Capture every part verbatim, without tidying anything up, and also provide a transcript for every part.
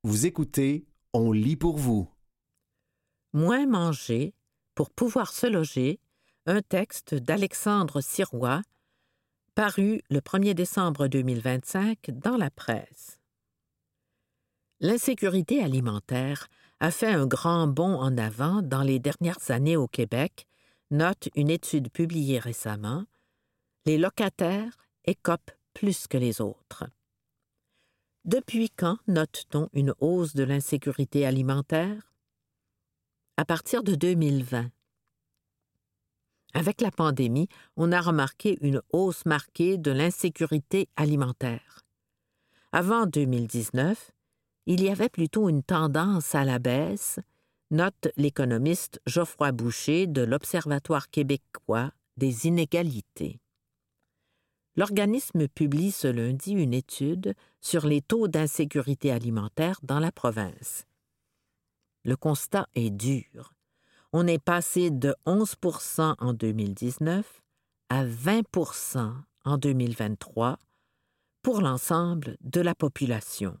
Vous écoutez, on lit pour vous. Moins manger pour pouvoir se loger, un texte d'Alexandre Sirois, paru le premier décembre deux mille vingt-cinq dans la presse. L'insécurité alimentaire a fait un grand bond en avant dans les dernières années au Québec, note une étude publiée récemment. Les locataires écopent plus que les autres. Depuis quand note-t-on une hausse de l'insécurité alimentaire? À partir de deux mille vingt. Avec la pandémie, on a remarqué une hausse marquée de l'insécurité alimentaire. Avant deux mille dix-neuf, il y avait plutôt une tendance à la baisse, note l'économiste Geoffroy Boucher de l'Observatoire québécois des inégalités. L'organisme publie ce lundi une étude sur les taux d'insécurité alimentaire dans la province. Le constat est dur. On est passé de onze pour cent en deux mille dix-neuf à vingt pour cent en deux mille vingt-trois pour l'ensemble de la population.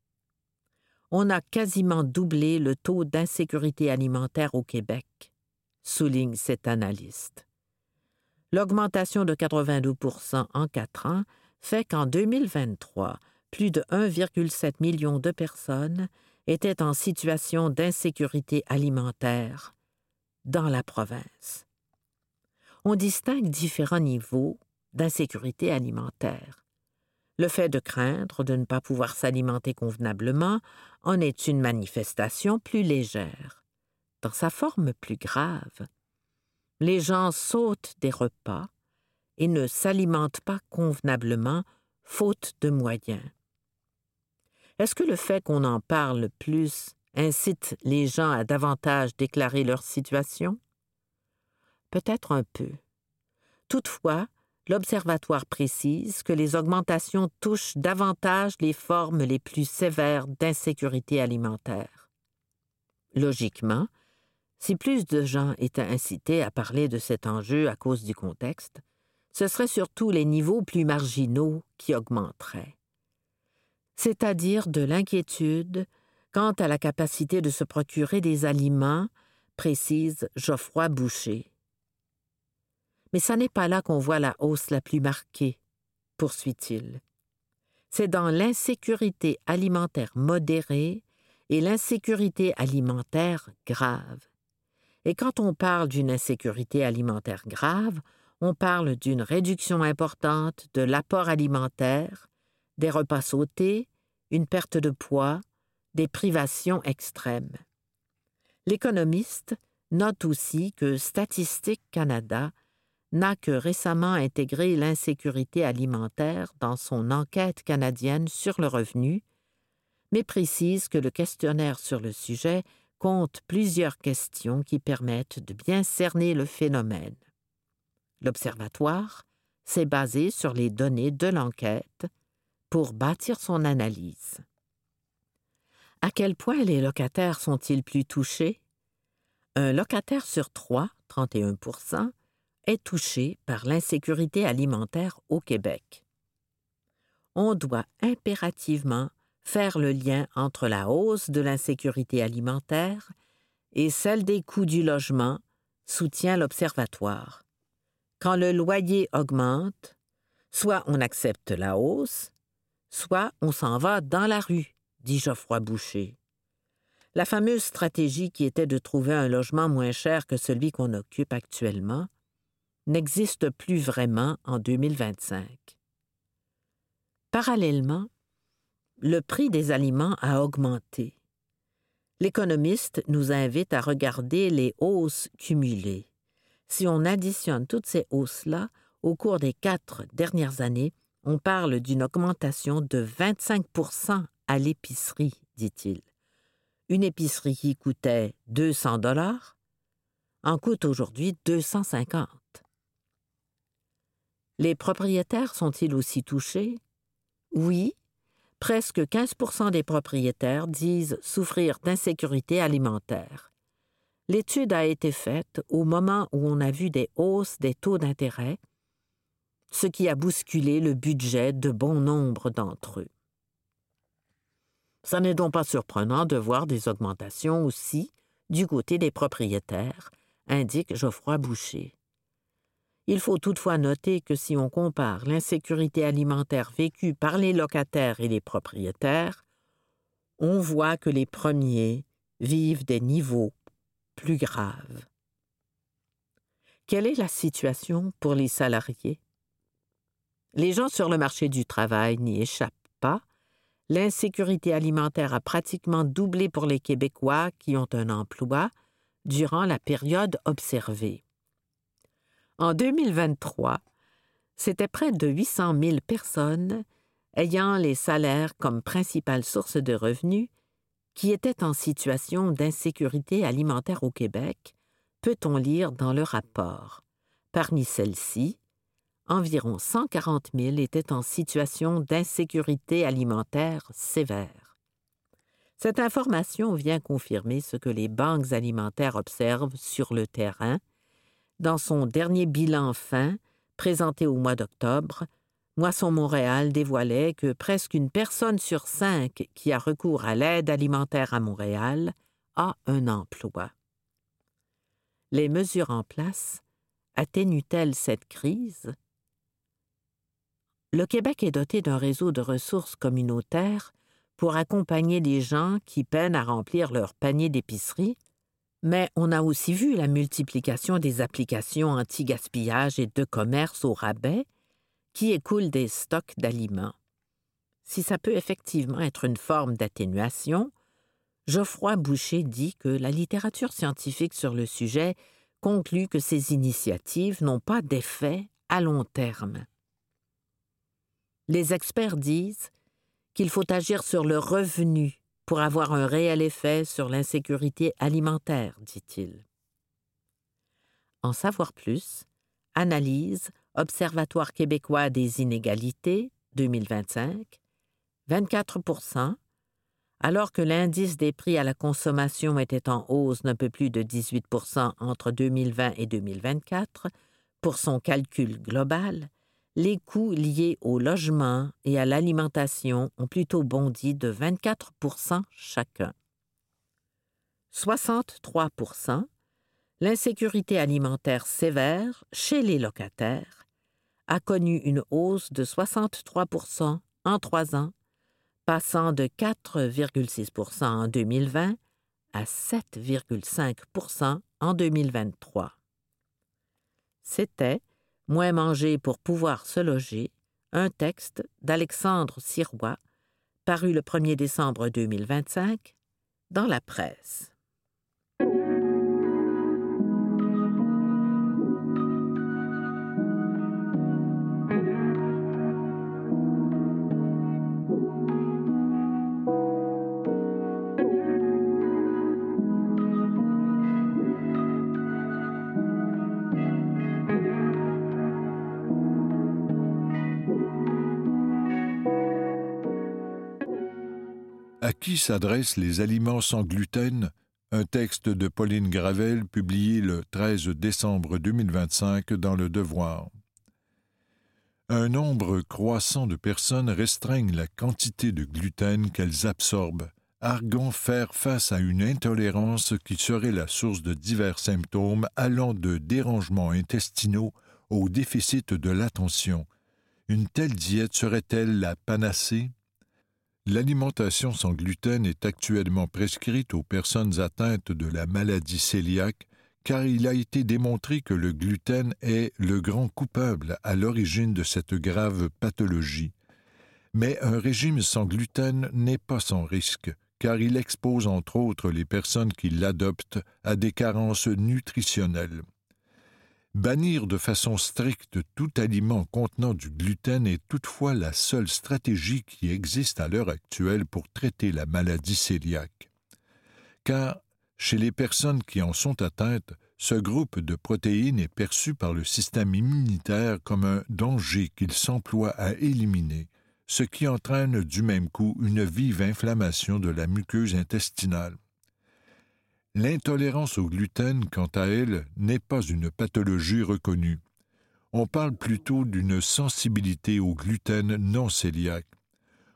On a quasiment doublé le taux d'insécurité alimentaire au Québec, souligne cet analyste. L'augmentation de quatre-vingt-douze pour cent en quatre ans fait qu'en deux mille vingt-trois, plus de un virgule sept million de personnes étaient en situation d'insécurité alimentaire dans la province. On distingue différents niveaux d'insécurité alimentaire. Le fait de craindre de ne pas pouvoir s'alimenter convenablement en est une manifestation plus légère. Dans sa forme plus grave, les gens sautent des repas et ne s'alimentent pas convenablement faute de moyens. Est-ce que le fait qu'on en parle plus incite les gens à davantage déclarer leur situation? Peut-être un peu. Toutefois, l'Observatoire précise que les augmentations touchent davantage les formes les plus sévères d'insécurité alimentaire. Logiquement, si plus de gens étaient incités à parler de cet enjeu à cause du contexte, ce seraient surtout les niveaux plus marginaux qui augmenteraient. C'est-à-dire de l'inquiétude quant à la capacité de se procurer des aliments, précise Geoffroy Boucher. Mais ce n'est pas là qu'on voit la hausse la plus marquée, poursuit-il. C'est dans l'insécurité alimentaire modérée et l'insécurité alimentaire grave. Et quand on parle d'une insécurité alimentaire grave, on parle d'une réduction importante de l'apport alimentaire, des repas sautés, une perte de poids, des privations extrêmes. L'économiste note aussi que Statistique Canada n'a que récemment intégré l'insécurité alimentaire dans son enquête canadienne sur le revenu, mais précise que le questionnaire sur le sujet compte plusieurs questions qui permettent de bien cerner le phénomène. L'Observatoire s'est basé sur les données de l'enquête pour bâtir son analyse. À quel point les locataires sont-ils plus touchés? Un locataire sur trois, trente et un pour cent, est touché par l'insécurité alimentaire au Québec. On doit impérativement faire le lien entre la hausse de l'insécurité alimentaire et celle des coûts du logement, soutient l'Observatoire. Quand le loyer augmente, soit on accepte la hausse, soit on s'en va dans la rue, dit Geoffroy Boucher. La fameuse stratégie qui était de trouver un logement moins cher que celui qu'on occupe actuellement n'existe plus vraiment en deux mille vingt-cinq. Parallèlement, le prix des aliments a augmenté. L'économiste nous invite à regarder les hausses cumulées. Si on additionne toutes ces hausses-là, au cours des quatre dernières années, on parle d'une augmentation de vingt-cinq pour cent à l'épicerie, dit-il. Une épicerie qui coûtait deux cents dollars en coûte aujourd'hui deux cent cinquante. Les propriétaires sont-ils aussi touchés? Oui, presque quinze pour cent des propriétaires disent souffrir d'insécurité alimentaire. L'étude a été faite au moment où on a vu des hausses des taux d'intérêt, ce qui a bousculé le budget de bon nombre d'entre eux. Ça n'est donc pas surprenant de voir des augmentations aussi du côté des propriétaires, indique Geoffroy Boucher. Il faut toutefois noter que si on compare l'insécurité alimentaire vécue par les locataires et les propriétaires, on voit que les premiers vivent des niveaux plus graves. Quelle est la situation pour les salariés? Les gens sur le marché du travail n'y échappent pas. L'insécurité alimentaire a pratiquement doublé pour les Québécois qui ont un emploi durant la période observée. En deux mille vingt-trois, c'était près de huit cent mille personnes ayant les salaires comme principale source de revenus qui étaient en situation d'insécurité alimentaire au Québec, peut-on lire dans le rapport. Parmi celles-ci, environ cent quarante mille étaient en situation d'insécurité alimentaire sévère. Cette information vient confirmer ce que les banques alimentaires observent sur le terrain. Dans son dernier bilan fin, présenté au mois d'octobre, Moisson Montréal dévoilait que presque une personne sur cinq qui a recours à l'aide alimentaire à Montréal a un emploi. Les mesures en place atténuent-elles cette crise? Le Québec est doté d'un réseau de ressources communautaires pour accompagner les gens qui peinent à remplir leur panier d'épicerie, mais on a aussi vu la multiplication des applications anti-gaspillage et de commerce au rabais qui écoulent des stocks d'aliments. Si ça peut effectivement être une forme d'atténuation, Geoffroy Boucher dit que la littérature scientifique sur le sujet conclut que ces initiatives n'ont pas d'effet à long terme. Les experts disent qu'il faut agir sur le revenu pour avoir un réel effet sur l'insécurité alimentaire, dit-il. En savoir plus, analyse Observatoire québécois des inégalités, deux mille vingt-cinq, vingt-quatre pour cent, alors que l'indice des prix à la consommation était en hausse d'un peu plus de dix-huit pour cent entre deux mille vingt et deux mille vingt-quatre, pour son calcul global, les coûts liés au logement et à l'alimentation ont plutôt bondi de vingt-quatre pour cent chacun. soixante-trois pour cent, l'insécurité alimentaire sévère chez les locataires a connu une hausse de soixante-trois pour cent en trois ans, passant de quatre virgule six pour cent en deux mille vingt à sept virgule cinq pour cent en deux mille vingt-trois. C'était « Moins manger pour pouvoir se loger », un texte d'Alexandre Sirois, paru le premier décembre deux mille vingt-cinq dans la presse. À qui s'adressent les aliments sans gluten? Un texte de Pauline Gravel publié le treize décembre deux mille vingt-cinq dans Le Devoir. Un nombre croissant de personnes restreignent la quantité de gluten qu'elles absorbent, arguant faire face à une intolérance qui serait la source de divers symptômes allant de dérangements intestinaux au déficit de l'attention. Une telle diète serait-elle la panacée? L'alimentation sans gluten est actuellement prescrite aux personnes atteintes de la maladie cœliaque, car il a été démontré que le gluten est le grand coupable à l'origine de cette grave pathologie. Mais un régime sans gluten n'est pas sans risque, car il expose entre autres les personnes qui l'adoptent à des carences nutritionnelles. Bannir de façon stricte tout aliment contenant du gluten est toutefois la seule stratégie qui existe à l'heure actuelle pour traiter la maladie cœliaque. Car, chez les personnes qui en sont atteintes, ce groupe de protéines est perçu par le système immunitaire comme un danger qu'il s'emploie à éliminer, ce qui entraîne du même coup une vive inflammation de la muqueuse intestinale. L'intolérance au gluten, quant à elle, n'est pas une pathologie reconnue. On parle plutôt d'une sensibilité au gluten non cœliaque.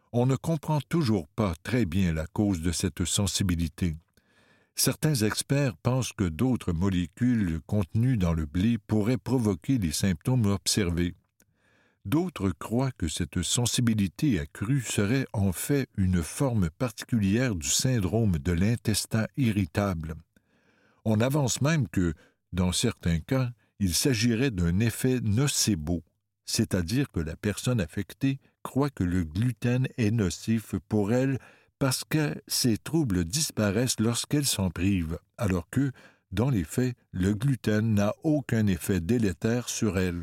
On ne comprend toujours pas très bien la cause de cette sensibilité. Certains experts pensent que d'autres molécules contenues dans le blé pourraient provoquer les symptômes observés. D'autres croient que cette sensibilité accrue serait en fait une forme particulière du syndrome de l'intestin irritable. On avance même que, dans certains cas, il s'agirait d'un effet nocebo, c'est-à-dire que la personne affectée croit que le gluten est nocif pour elle parce que ces troubles disparaissent lorsqu'elle s'en prive, alors que, dans les faits, le gluten n'a aucun effet délétère sur elle.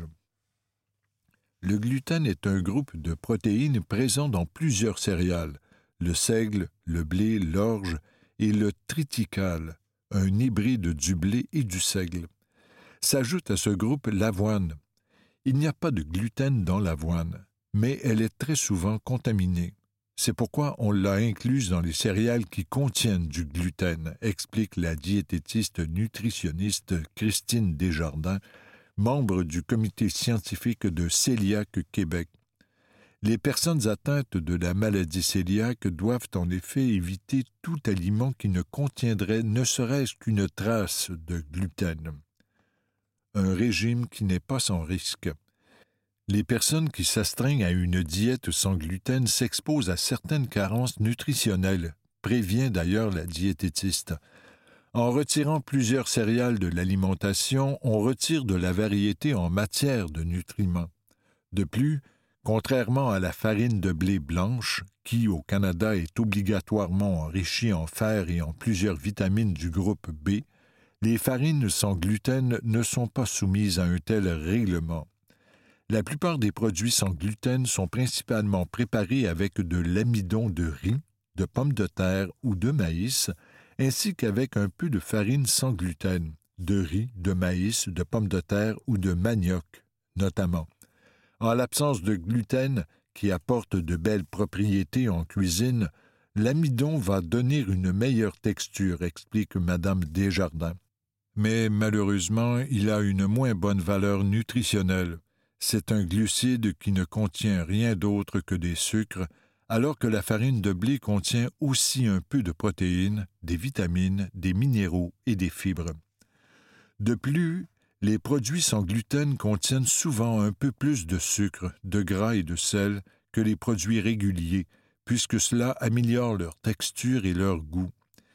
Le gluten est un groupe de protéines présent dans plusieurs céréales, le seigle, le blé, l'orge et le triticale, un hybride du blé et du seigle. S'ajoute à ce groupe l'avoine. Il n'y a pas de gluten dans l'avoine, mais elle est très souvent contaminée. C'est pourquoi on l'a incluse dans les céréales qui contiennent du gluten, explique la diététiste nutritionniste Christine Desjardins, membre du comité scientifique de Cœliaque Québec. Les personnes atteintes de la maladie cœliaque doivent en effet éviter tout aliment qui ne contiendrait ne serait-ce qu'une trace de gluten. Un régime qui n'est pas sans risque. Les personnes qui s'astreignent à une diète sans gluten s'exposent à certaines carences nutritionnelles, prévient d'ailleurs la diététiste. En retirant plusieurs céréales de l'alimentation, on retire de la variété en matière de nutriments. De plus, contrairement à la farine de blé blanche, qui au Canada est obligatoirement enrichie en fer et en plusieurs vitamines du groupe B, les farines sans gluten ne sont pas soumises à un tel règlement. La plupart des produits sans gluten sont principalement préparés avec de l'amidon de riz, de pommes de terre ou de maïs, ainsi qu'avec un peu de farine sans gluten, de riz, de maïs, de pommes de terre ou de manioc, notamment. En l'absence de gluten, qui apporte de belles propriétés en cuisine, l'amidon va donner une meilleure texture, explique Madame Desjardins. Mais malheureusement, il a une moins bonne valeur nutritionnelle. C'est un glucide qui ne contient rien d'autre que des sucres, alors que la farine de blé contient aussi un peu de protéines, des vitamines, des minéraux et des fibres. De plus, les produits sans gluten contiennent souvent un peu plus de sucre, de gras et de sel que les produits réguliers, puisque cela améliore leur texture et leur goût.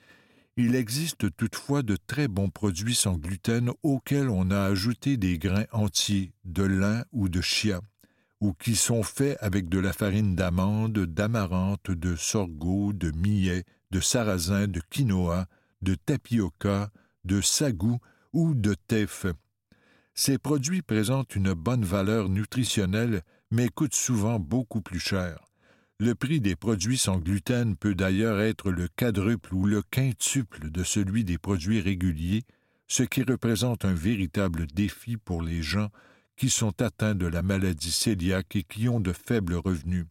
Il existe toutefois de très bons produits sans gluten auxquels on a ajouté des grains entiers, de lin ou de chia, ou qui sont faits avec de la farine d'amande, d'amarante, de sorgho, de millet, de sarrasin, de quinoa, de tapioca, de sagou ou de teff. Ces produits présentent une bonne valeur nutritionnelle, mais coûtent souvent beaucoup plus cher. Le prix des produits sans gluten peut d'ailleurs être le quadruple ou le quintuple de celui des produits réguliers, ce qui représente un véritable défi pour les gens qui sont atteints de la maladie cœliaque et qui ont de faibles revenus.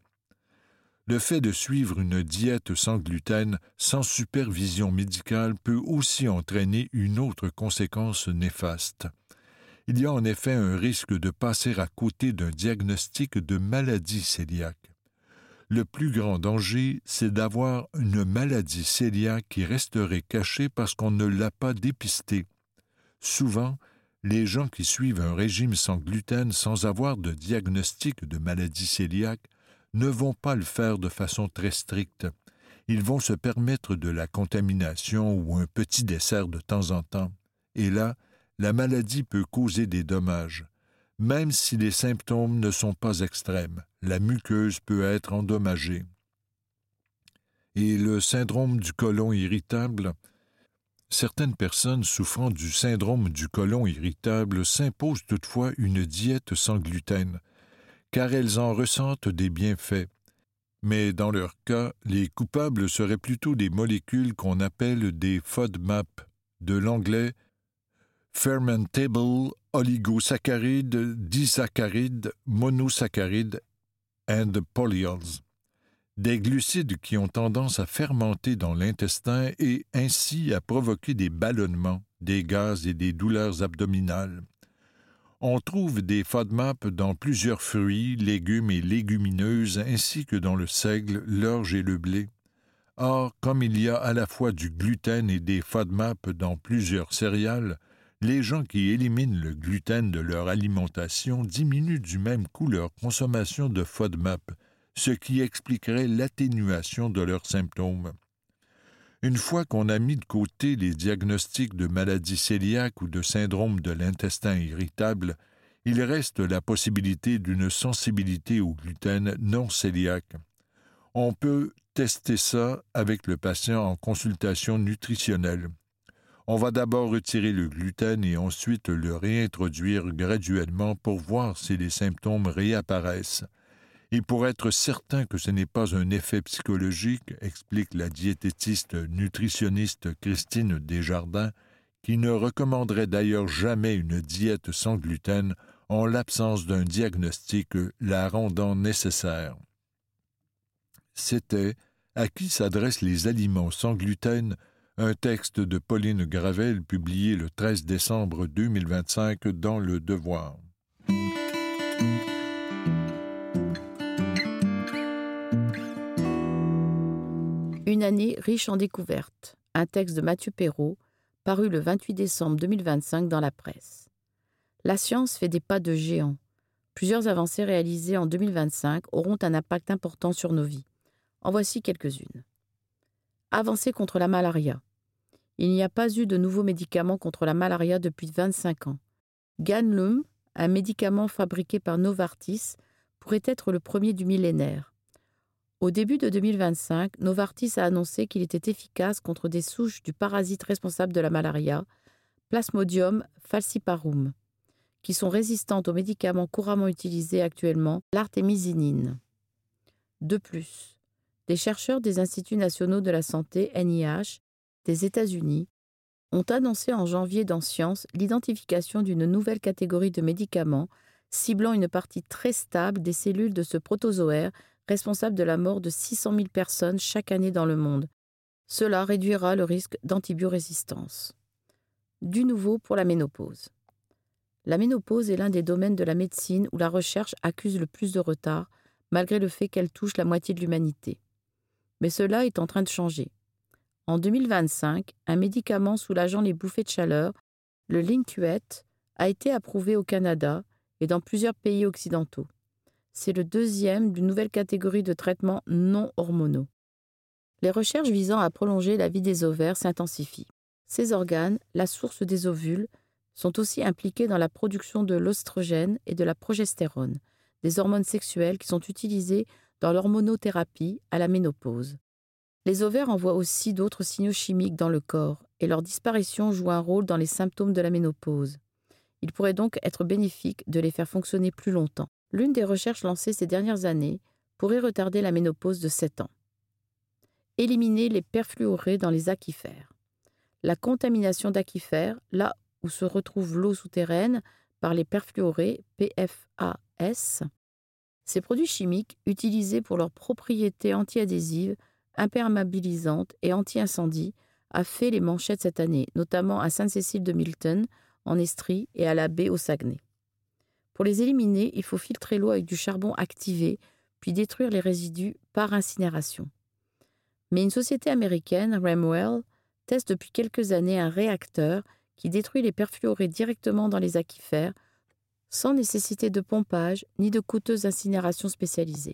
Le fait de suivre une diète sans gluten, sans supervision médicale, peut aussi entraîner une autre conséquence néfaste. Il y a en effet un risque de passer à côté d'un diagnostic de maladie cœliaque. Le plus grand danger, c'est d'avoir une maladie cœliaque qui resterait cachée parce qu'on ne l'a pas dépistée. Souvent, les gens qui suivent un régime sans gluten sans avoir de diagnostic de maladie cœliaque ne vont pas le faire de façon très stricte. Ils vont se permettre de la contamination ou un petit dessert de temps en temps. Et là, la maladie peut causer des dommages. Même si les symptômes ne sont pas extrêmes, la muqueuse peut être endommagée. Et le syndrome du côlon irritable? Certaines personnes souffrant du syndrome du côlon irritable s'imposent toutefois une diète sans gluten, car elles en ressentent des bienfaits. Mais dans leur cas, les coupables seraient plutôt des molécules qu'on appelle des FODMAP, de l'anglais Fermentable Oligosaccharides, Disaccharides, Monosaccharides and Polyols, des glucides qui ont tendance à fermenter dans l'intestin et ainsi à provoquer des ballonnements, des gaz et des douleurs abdominales. On trouve des FODMAP dans plusieurs fruits, légumes et légumineuses, ainsi que dans le seigle, l'orge et le blé. Or, comme il y a à la fois du gluten et des FODMAP dans plusieurs céréales, les gens qui éliminent le gluten de leur alimentation diminuent du même coup leur consommation de FODMAP, ce qui expliquerait l'atténuation de leurs symptômes. Une fois qu'on a mis de côté les diagnostics de maladie cœliaque ou de syndrome de l'intestin irritable, il reste la possibilité d'une sensibilité au gluten non cœliaque. On peut tester ça avec le patient en consultation nutritionnelle. On va d'abord retirer le gluten et ensuite le réintroduire graduellement pour voir si les symptômes réapparaissent. Et pour être certain que ce n'est pas un effet psychologique, explique la diététiste nutritionniste Christine Desjardins, qui ne recommanderait d'ailleurs jamais une diète sans gluten en l'absence d'un diagnostic la rendant nécessaire. C'était « À qui s'adressent les aliments sans gluten ?» un texte de Pauline Gravel publié le treize décembre deux mille vingt-cinq dans Le Devoir. Une année riche en découvertes, un texte de Mathieu Perrault, paru le vingt-huit décembre deux mille vingt-cinq dans la presse. La science fait des pas de géant. Plusieurs avancées réalisées en deux mille vingt-cinq auront un impact important sur nos vies. En voici quelques-unes. Avancées contre la malaria. Il n'y a pas eu de nouveaux médicaments contre la malaria depuis vingt-cinq ans. Ganlum, un médicament fabriqué par Novartis, pourrait être le premier du millénaire. Au début de deux mille vingt-cinq, Novartis a annoncé qu'il était efficace contre des souches du parasite responsable de la malaria, Plasmodium falciparum, qui sont résistantes aux médicaments couramment utilisés actuellement, l'artémisinine. De plus, des chercheurs des Instituts nationaux de la santé, N I H, des États-Unis, ont annoncé en janvier dans Science l'identification d'une nouvelle catégorie de médicaments ciblant une partie très stable des cellules de ce protozoaire responsable de la mort de six cent mille personnes chaque année dans le monde. Cela réduira le risque d'antibiorésistance. Du nouveau pour la ménopause. La ménopause est l'un des domaines de la médecine où la recherche accuse le plus de retard, malgré le fait qu'elle touche la moitié de l'humanité. Mais cela est en train de changer. En deux mille vingt-cinq, un médicament soulageant les bouffées de chaleur, le Linkuet, a été approuvé au Canada et dans plusieurs pays occidentaux. C'est le deuxième d'une nouvelle catégorie de traitements non hormonaux. Les recherches visant à prolonger la vie des ovaires s'intensifient. Ces organes, la source des ovules, sont aussi impliqués dans la production de l'oestrogène et de la progestérone, des hormones sexuelles qui sont utilisées dans l'hormonothérapie à la ménopause. Les ovaires envoient aussi d'autres signaux chimiques dans le corps et leur disparition joue un rôle dans les symptômes de la ménopause. Il pourrait donc être bénéfique de les faire fonctionner plus longtemps. L'une des recherches lancées ces dernières années pourrait retarder la ménopause de sept ans. Éliminer les perfluorés dans les aquifères. La contamination d'aquifères, là où se retrouve l'eau souterraine par les perfluorés, P F A S, ces produits chimiques, utilisés pour leurs propriétés anti-adhésives, imperméabilisantes et anti-incendie, a fait les manchettes cette année, notamment à Sainte-Cécile-de-Milton, en Estrie et à la baie au Saguenay. Pour les éliminer, il faut filtrer l'eau avec du charbon activé, puis détruire les résidus par incinération. Mais une société américaine, Ramwell, teste depuis quelques années un réacteur qui détruit les perfluorés directement dans les aquifères, sans nécessité de pompage ni de coûteuse incinération spécialisée.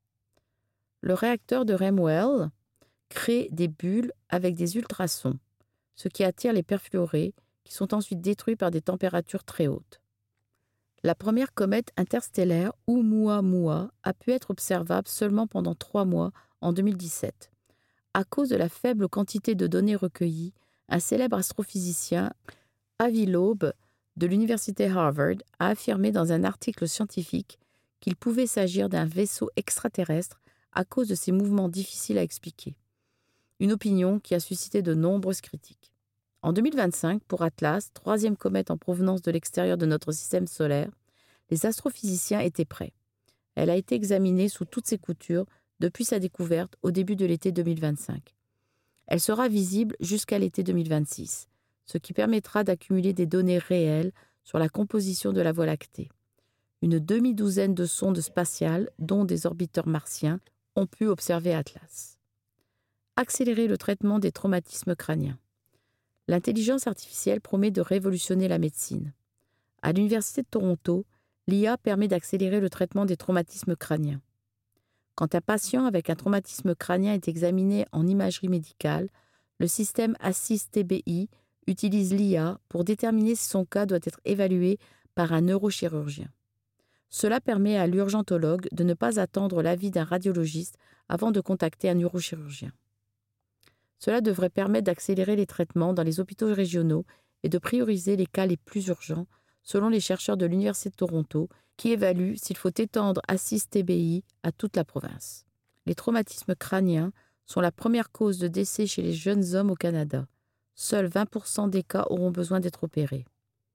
Le réacteur de Ramwell crée des bulles avec des ultrasons, ce qui attire les perfluorés, qui sont ensuite détruits par des températures très hautes. La première comète interstellaire Oumuamua a pu être observable seulement pendant trois mois en deux mille dix-sept. À cause de la faible quantité de données recueillies, un célèbre astrophysicien, Avi Loeb, de l'université Harvard, a affirmé dans un article scientifique qu'il pouvait s'agir d'un vaisseau extraterrestre à cause de ses mouvements difficiles à expliquer. Une opinion qui a suscité de nombreuses critiques. En deux mille vingt-cinq, pour Atlas, troisième comète en provenance de l'extérieur de notre système solaire, les astrophysiciens étaient prêts. Elle a été examinée sous toutes ses coutures depuis sa découverte au début de l'été deux mille vingt-cinq. Elle sera visible jusqu'à l'été deux mille vingt-six, ce qui permettra d'accumuler des données réelles sur la composition de la Voie lactée. Une demi-douzaine de sondes spatiales, dont des orbiteurs martiens, ont pu observer Atlas. Accélérer le traitement des traumatismes crâniens. L'intelligence artificielle promet de révolutionner la médecine. À l'Université de Toronto, l'I A permet d'accélérer le traitement des traumatismes crâniens. Quand un patient avec un traumatisme crânien est examiné en imagerie médicale, le système Assist-T B I utilise l'I A pour déterminer si son cas doit être évalué par un neurochirurgien. Cela permet à l'urgentologue de ne pas attendre l'avis d'un radiologiste avant de contacter un neurochirurgien. Cela devrait permettre d'accélérer les traitements dans les hôpitaux régionaux et de prioriser les cas les plus urgents, selon les chercheurs de l'Université de Toronto, qui évaluent s'il faut étendre Assist-T B I à toute la province. Les traumatismes crâniens sont la première cause de décès chez les jeunes hommes au Canada. Seuls vingt pour cent des cas auront besoin d'être opérés.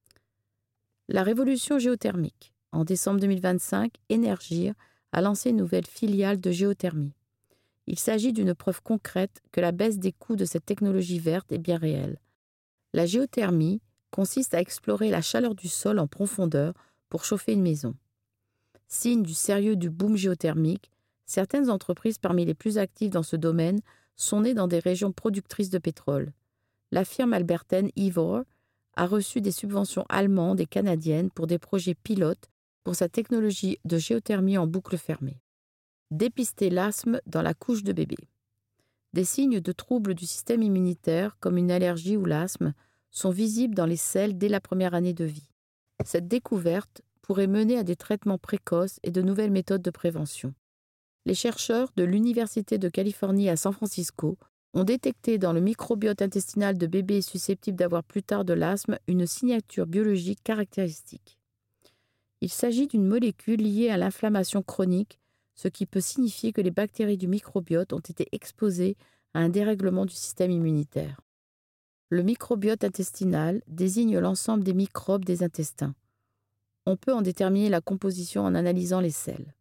La révolution géothermique. En décembre deux mille vingt-cinq, Énergir a lancé une nouvelle filiale de géothermie. Il s'agit d'une preuve concrète que la baisse des coûts de cette technologie verte est bien réelle. La géothermie consiste à explorer la chaleur du sol en profondeur pour chauffer une maison. Signe du sérieux du boom géothermique, certaines entreprises parmi les plus actives dans ce domaine sont nées dans des régions productrices de pétrole. La firme albertaine Ivor a reçu des subventions allemandes et canadiennes pour des projets pilotes pour sa technologie de géothermie en boucle fermée. Dépister l'asthme dans la couche de bébé. Des signes de troubles du système immunitaire, comme une allergie ou l'asthme, sont visibles dans les selles dès la première année de vie. Cette découverte pourrait mener à des traitements précoces et de nouvelles méthodes de prévention. Les chercheurs de l'Université de Californie à San Francisco ont détecté dans le microbiote intestinal de bébés susceptibles d'avoir plus tard de l'asthme une signature biologique caractéristique. Il s'agit d'une molécule liée à l'inflammation chronique, ce qui peut signifier que les bactéries du microbiote ont été exposées à un dérèglement du système immunitaire. Le microbiote intestinal désigne l'ensemble des microbes des intestins. On peut en déterminer la composition en analysant les selles.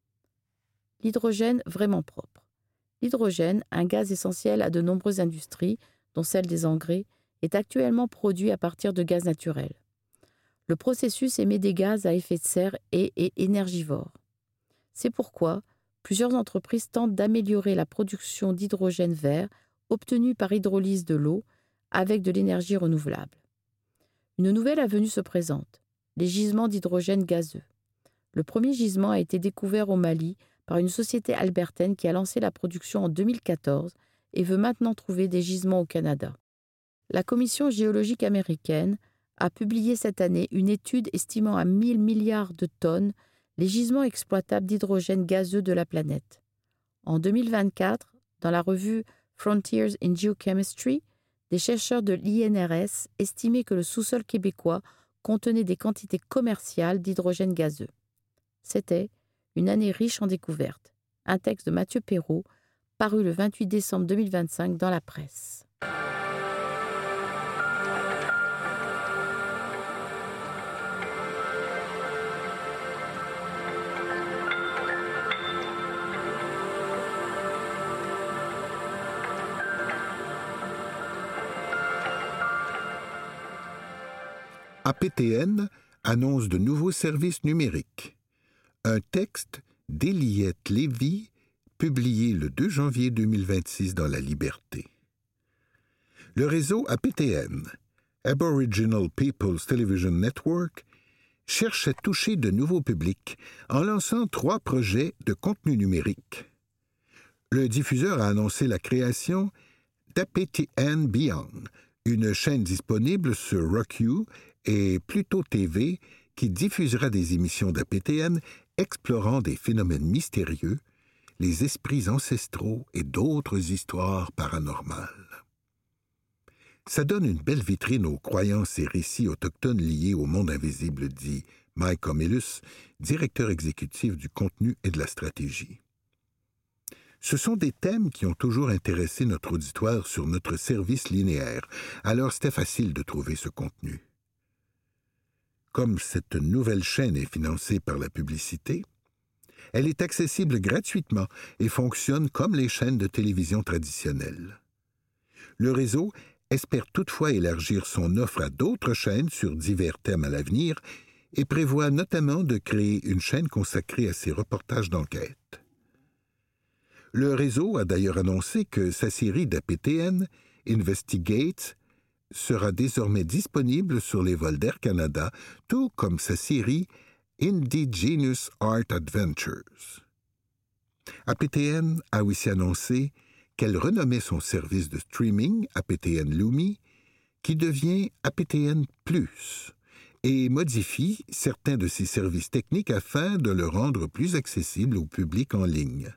L'hydrogène vraiment propre. L'hydrogène, un gaz essentiel à de nombreuses industries, dont celle des engrais, est actuellement produit à partir de gaz naturel. Le processus émet des gaz à effet de serre et est énergivore. C'est pourquoi plusieurs entreprises tentent d'améliorer la production d'hydrogène vert obtenu par hydrolyse de l'eau avec de l'énergie renouvelable. Une nouvelle avenue se présente, les gisements d'hydrogène gazeux. Le premier gisement a été découvert au Mali par une société albertaine qui a lancé la production en deux mille quatorze et veut maintenant trouver des gisements au Canada. La Commission géologique américaine a publié cette année une étude estimant à mille milliards de tonnes les gisements exploitables d'hydrogène gazeux de la planète. En deux mille vingt-quatre, dans la revue Frontiers in Geochemistry, des chercheurs de l'I N R S estimaient que le sous-sol québécois contenait des quantités commerciales d'hydrogène gazeux. C'était une année riche en découvertes. Un texte de Mathieu Perrault, paru le vingt-huit décembre deux mille vingt-cinq dans la presse. A P T N annonce de nouveaux services numériques. Un texte d'Eliette Lévy, publié le deux janvier deux mille vingt-six dans La Liberté. Le réseau A P T N, Aboriginal People's Television Network, cherche à toucher de nouveaux publics en lançant trois projets de contenu numérique. Le diffuseur a annoncé la création d'A P T N Beyond, une chaîne disponible sur Roku et Pluto T V qui diffusera des émissions d'A P T N explorant des phénomènes mystérieux, les esprits ancestraux et d'autres histoires paranormales. Ça donne une belle vitrine aux croyances et récits autochtones liés au monde invisible, dit Mike Omilus, directeur exécutif du contenu et de la stratégie. Ce sont des thèmes qui ont toujours intéressé notre auditoire sur notre service linéaire, alors c'était facile de trouver ce contenu. Comme cette nouvelle chaîne est financée par la publicité, elle est accessible gratuitement et fonctionne comme les chaînes de télévision traditionnelles. Le réseau espère toutefois élargir son offre à d'autres chaînes sur divers thèmes à l'avenir et prévoit notamment de créer une chaîne consacrée à ses reportages d'enquête. Le réseau a d'ailleurs annoncé que sa série d'A P T N, Investigate, sera désormais disponible sur les vols d'Air Canada, tout comme sa série Indigenous Art Adventures. A P T N a aussi annoncé qu'elle renommait son service de streaming A P T N Lumi, qui devient A P T N plus, et modifie certains de ses services techniques afin de le rendre plus accessible au public en ligne.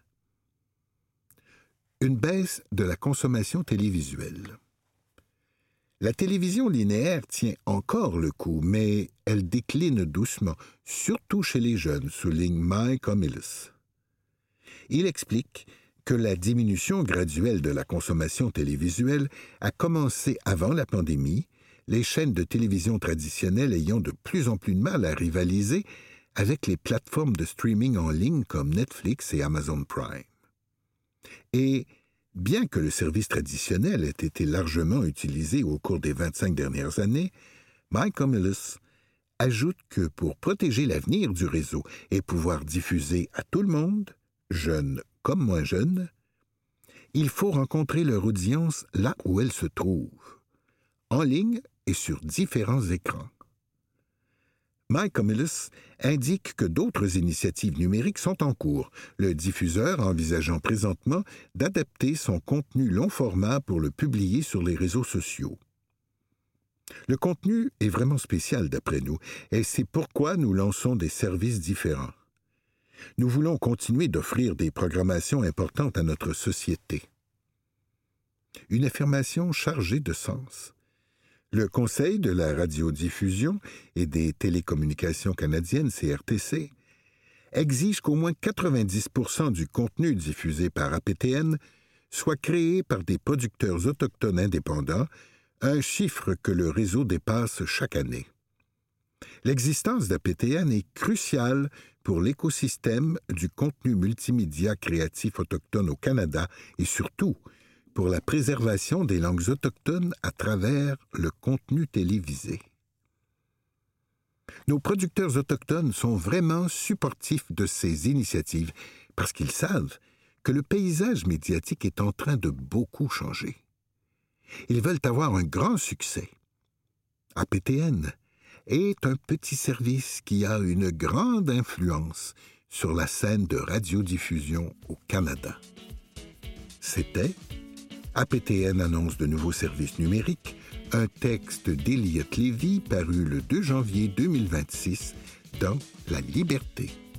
Une baisse de la consommation télévisuelle. La télévision linéaire tient encore le coup, mais elle décline doucement, surtout chez les jeunes, souligne Mike Homilus. Il explique que la diminution graduelle de la consommation télévisuelle a commencé avant la pandémie, les chaînes de télévision traditionnelles ayant de plus en plus de mal à rivaliser avec les plateformes de streaming en ligne comme Netflix et Amazon Prime. Et bien que le service traditionnel ait été largement utilisé au cours des vingt-cinq dernières années, Mike Homilus ajoute que pour protéger l'avenir du réseau et pouvoir diffuser à tout le monde, jeunes comme moins jeunes, il faut rencontrer leur audience là où elle se trouve, en ligne et sur différents écrans. Mike Homilus indique que d'autres initiatives numériques sont en cours, le diffuseur envisageant présentement d'adapter son contenu long format pour le publier sur les réseaux sociaux. Le contenu est vraiment spécial d'après nous, et c'est pourquoi nous lançons des services différents. Nous voulons continuer d'offrir des programmations importantes à notre société. Une affirmation chargée de sens. Le Conseil de la radiodiffusion et des télécommunications canadiennes, C R T C, exige qu'au moins quatre-vingt-dix pour cent du contenu diffusé par A P T N soit créé par des producteurs autochtones indépendants, un chiffre que le réseau dépasse chaque année. L'existence d'A P T N est cruciale pour l'écosystème du contenu multimédia créatif autochtone au Canada et surtout pour la préservation des langues autochtones à travers le contenu télévisé. Nos producteurs autochtones sont vraiment supportifs de ces initiatives parce qu'ils savent que le paysage médiatique est en train de beaucoup changer. Ils veulent avoir un grand succès. A P T N est un petit service qui a une grande influence sur la scène de radiodiffusion au Canada. C'était A P T N annonce de nouveaux services numériques, un texte d'Elliott Lévy paru le deux janvier deux mille vingt-six dans La Liberté.